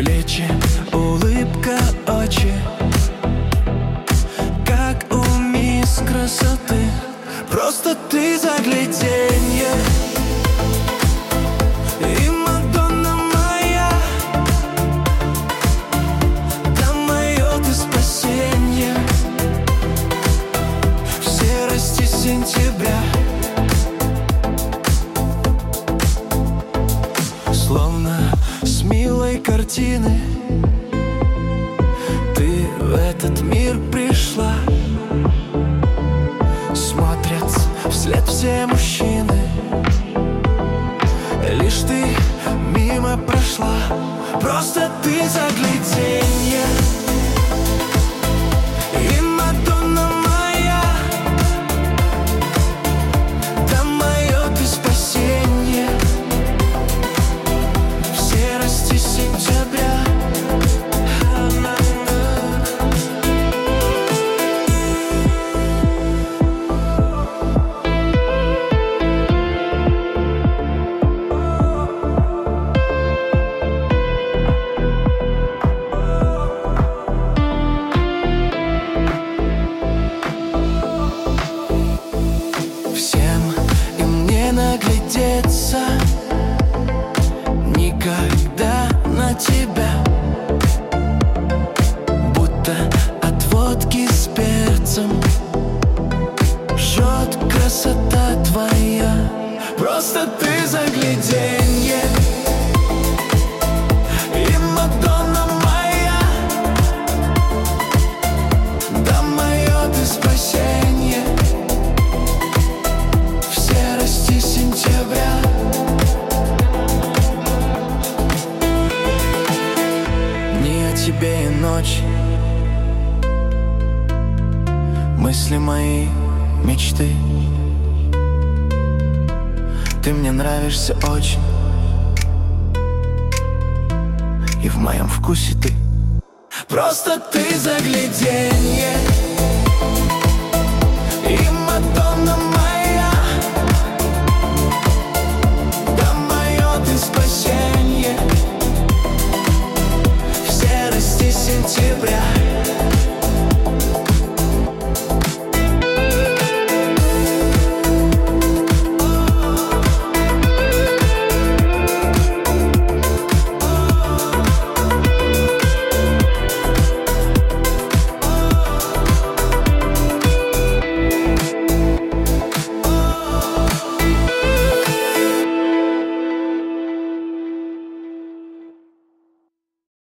плечи, улыбка, очи, как у мисс красоты. Просто ты загляденье и Мадонна моя, да мое ты спасенье в серости сентября. Словно с милой картины ты в этот мир пришла. Смотрят вслед все мужчины, лишь ты мимо прошла. Просто ты загляденье и Мадонна моя, да мое ты спасенье в серости сентября. Наглядеться никогда на тебя, будто от водки с перцем жжет красота твоя. Просто ты загляденье и Мадонна моя, да мое ты спасенье в серости сентября. Не о тебе и ночь, мысли мои, мечты. Ты мне нравишься очень, и в моем вкусе ты. Просто ты загляденье и Мадонна моя, да мое ты спасенье в серости сентября.